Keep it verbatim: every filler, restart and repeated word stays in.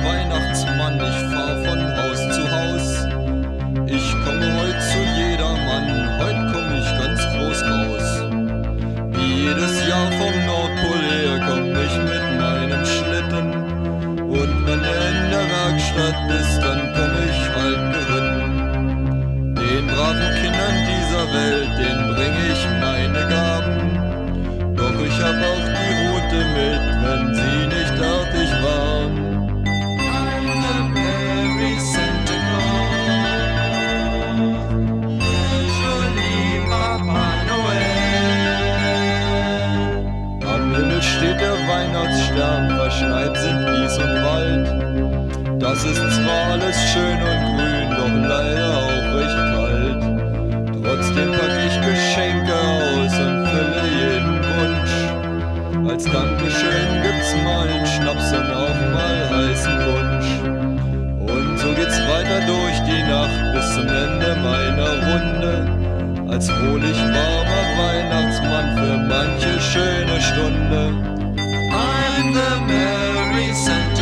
Weihnachtsmann, ich fahr von Haus zu Haus. Ich komme heut zu jedermann, heut komm ich ganz groß raus. Wie jedes Jahr vom Nordpol her komm ich mit meinem Schlitten. Und wenn er in der Werkstatt ist, dann komm ich halt geritten. Den braven Kindern dieser Welt, den bring ich meine Gaben. Doch ich hab auch die Rute mit, wenn sie nicht artig waren. I'm the merry Santa Claus, joli Papa Noel. Am Himmel steht der Weihnachtsstern, verschneit sind Wies und Wald. Das ist zwar alles schön und grün, doch leider auch recht kalt. Trotzdem pack ich Geschenke aus und fülle jeden Wunsch. Als Dankeschön gibt's mal einen Schnaps und auch mal heißen Punsch. Und so geht's weiter durch die Nacht bis zum Ende meiner Runde. Als fröhlich warmer Weihnachtsmann für manche schöne Stunde. I'm the merry Santa